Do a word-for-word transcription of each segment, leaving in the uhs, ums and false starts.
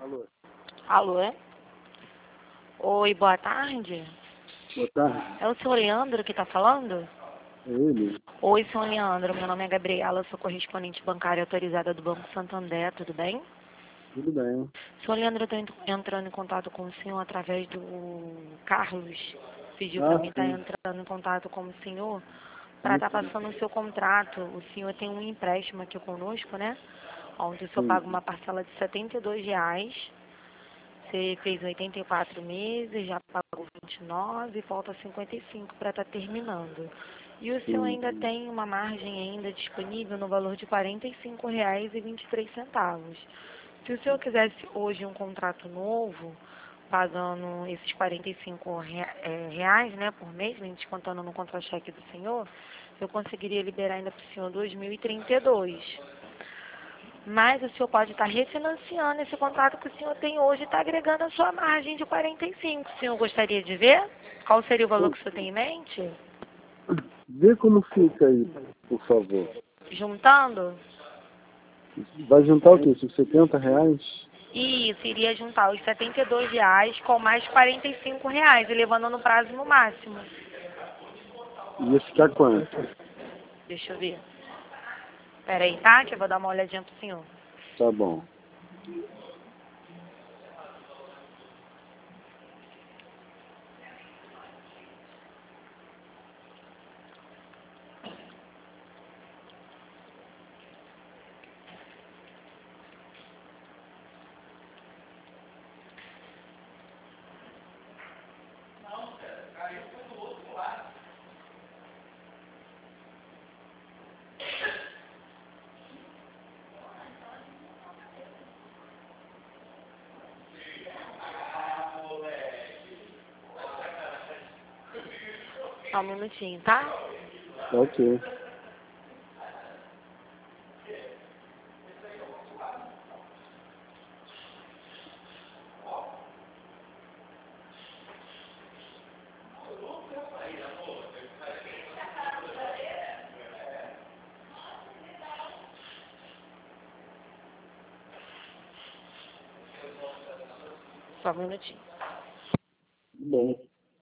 Alô? Alô, é? Oi, boa tarde. Boa tarde. É o senhor Leandro que está falando? É ele? Oi, senhor Leandro. Meu nome é Gabriela, sou correspondente bancária autorizada do Banco Santander, tudo bem? Tudo bem. Senhor Leandro, eu estou entrando em contato com o senhor através do Carlos. Pediu para Ah, mim estar sim. entrando em contato com o senhor para Sim, estar sim. passando o seu contrato. O senhor tem um empréstimo aqui conosco, né? Onde o senhor Sim. paga uma parcela de setenta e dois reais. Você fez oitenta e quatro meses, já pagou vinte e nove, falta cinquenta e cinco para estar terminando. E o senhor Sim, ainda sim. tem uma margem ainda disponível no valor de quarenta e cinco reais e vinte e três centavos. Se o senhor quisesse hoje um contrato novo, pagando esses quarenta e cinco reais, né, por mês, né, descontando no contra-cheque do senhor, eu conseguiria liberar ainda para o senhor dois mil e trinta e dois. Mas o senhor pode estar refinanciando esse contrato que o senhor tem hoje e está agregando a sua margem de quarenta e cinco. O senhor gostaria de ver? Qual seria o valor Bom, que o senhor tem em mente? vê como fica aí, por favor. Juntando? Vai juntar o quê? Esses setenta reais? Isso, iria juntar os setenta e dois reais com mais quarenta e cinco reais, elevando no prazo no máximo. Ia ficar quanto? Deixa eu ver. Pera aí, tá? Que eu vou dar uma olhadinha pro senhor. Tá bom. Só um minutinho, tá? Tá ok. Só um minutinho. Bom.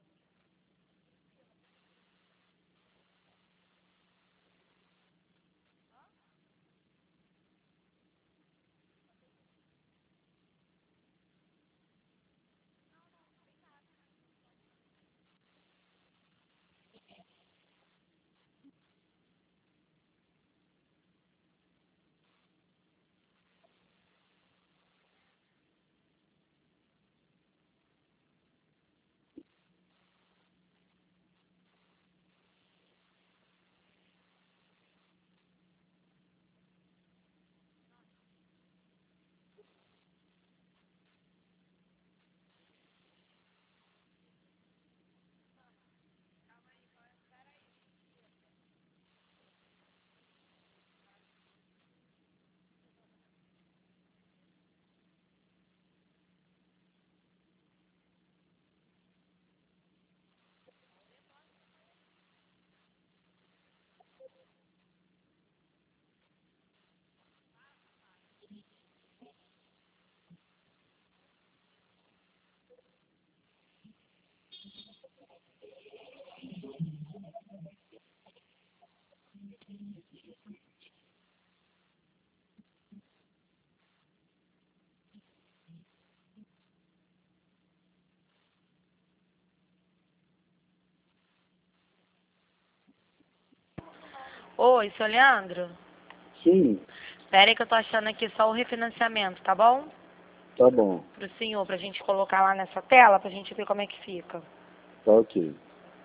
Oi, seu Leandro? Sim, Pera aí que eu tô achando aqui só o refinanciamento, tá bom? tá bom. Pro senhor, pra gente colocar lá nessa tela, pra gente ver como é que fica. Tá ok.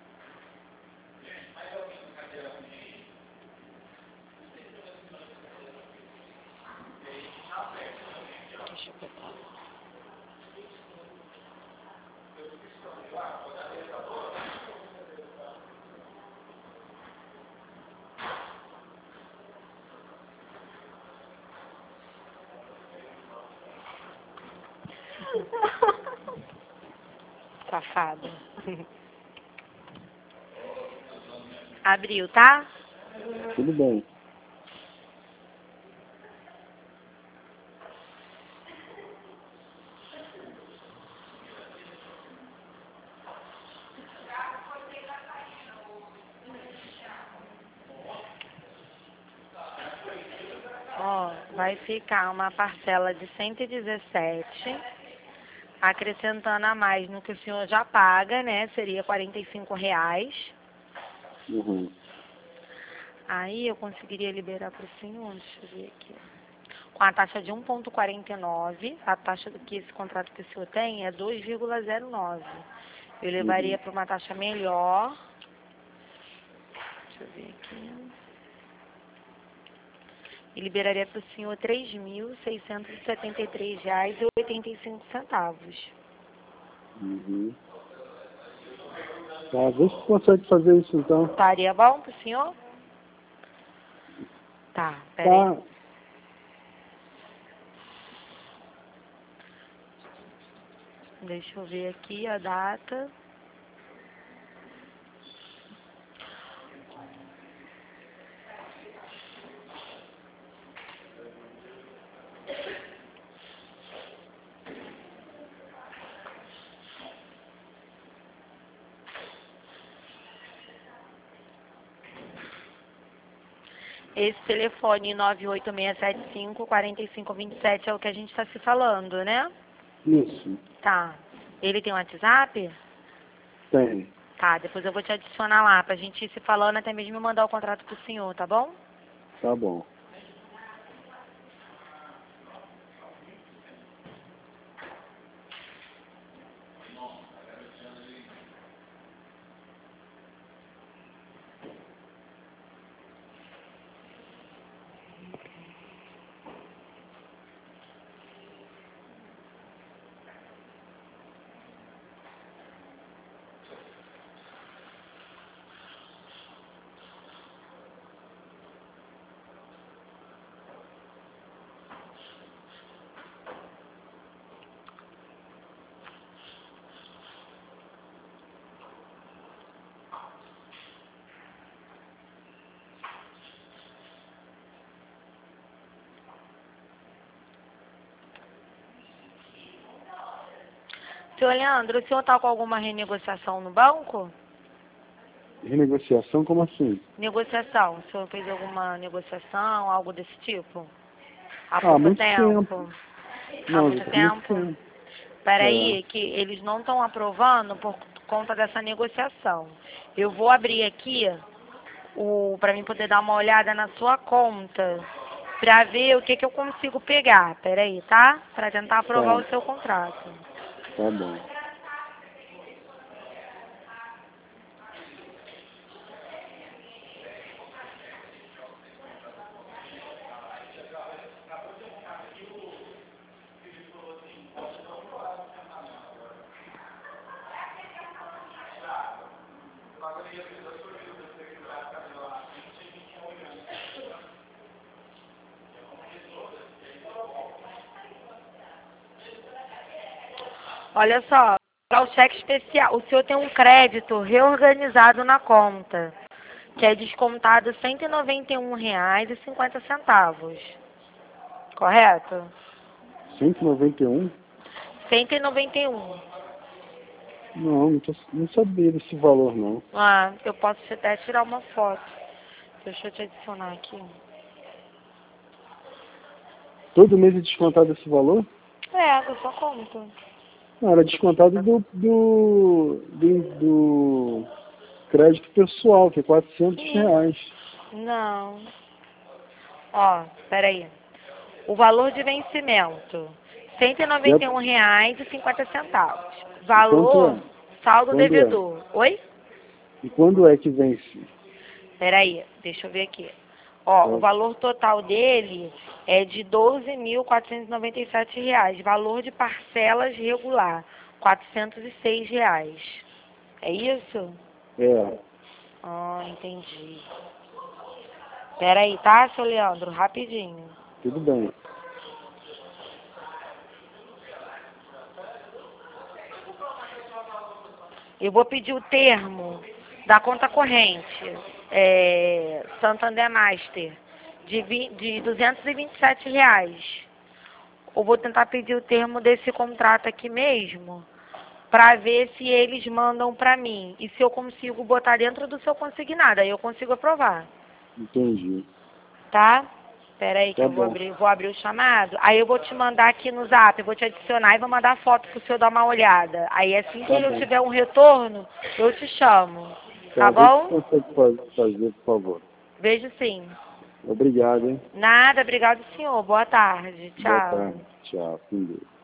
Deixa eu pegar. Safado. Abriu, tá? Tudo bem. vai ficar uma parcela de cento e dezessete, acrescentando a mais no que o senhor já paga, né? Seria quarenta e cinco reais. Uhum. Aí eu conseguiria liberar para o senhor, deixa eu ver aqui. Com a taxa de um vírgula quarenta e nove, a taxa do que esse contrato que o senhor tem é dois vírgula zero nove. Eu levaria Uhum. para uma taxa melhor. Deixa eu ver aqui. E liberaria para o senhor três mil seiscentos e setenta e três reais e oitenta e cinco centavos. Uhum. Tá, vê se consegue fazer isso então. Estaria bom para o senhor? Tá, peraí. Tá. Deixa eu ver aqui a data. Esse telefone nove oito seis sete cinco, quatro cinco dois sete é o que a gente está se falando, né? Isso. Tá. Ele tem um WhatsApp? Tem. Tá, depois eu vou te adicionar lá pra gente ir se falando até mesmo mandar o contrato pro senhor, tá bom? Tá bom. Senhor Leandro, o senhor tá com alguma renegociação no banco? Renegociação, como assim? Negociação. O senhor fez alguma negociação, algo desse tipo? Há Ah, pouco muito tempo? tempo. Há Não, muito já tem muito tempo? tempo. Peraí, que eles não estão aprovando por conta dessa negociação. Eu vou abrir aqui o para mim poder dar uma olhada na sua conta para ver o que que eu consigo pegar. Peraí, tá? Para tentar aprovar Tá, o seu contrato. tá bom. Olha só, para o cheque especial, o senhor tem um crédito reorganizado na conta, que é descontado cento e noventa e um reais e cinquenta centavos. Correto? cento e noventa e um? cento e noventa e um. Não, não, tô, não sabia desse valor, não. Ah, eu posso até tirar uma foto. Deixa eu te adicionar aqui. Todo mês é descontado esse valor? É, da sua conta. Não, era descontado do, do, do, do crédito pessoal, que é quatrocentos reais. Não. Ó, peraí. O valor de vencimento, cento e noventa e um reais e cinquenta centavos. Quanto Valor, é? saldo Quando é? devedor. Oi? E quando é que vence? Peraí, deixa eu ver aqui. Ó, Tá. o valor total dele é de doze mil quatrocentos e noventa e sete reais. Valor de parcelas regular, quatrocentos e seis reais. É isso? É, Ah, entendi. Peraí, tá, seu Leandro? Rapidinho. tudo bem. Eu vou pedir o termo da conta corrente, é, Santander Master, de, vi- de duzentos e vinte e sete reais. Eu vou tentar pedir o termo desse contrato aqui mesmo, para ver se eles mandam para mim. E se eu consigo botar dentro do seu consignado, aí eu consigo aprovar, Entendi. tá? Espera aí que Tá eu vou bom. abrir, vou abrir o chamado. Aí eu vou te mandar aqui no zap, eu vou te adicionar e vou mandar foto pro senhor dar uma olhada. Aí assim que Tá eu bom. tiver um retorno, eu te chamo. Tá Tá, vê se bom? consegue fa- fazer, por favor. Vejo sim. Obrigado, hein? Nada, obrigado senhor. Boa tarde. Boa Tchau. tarde. Tchau. Com Deus.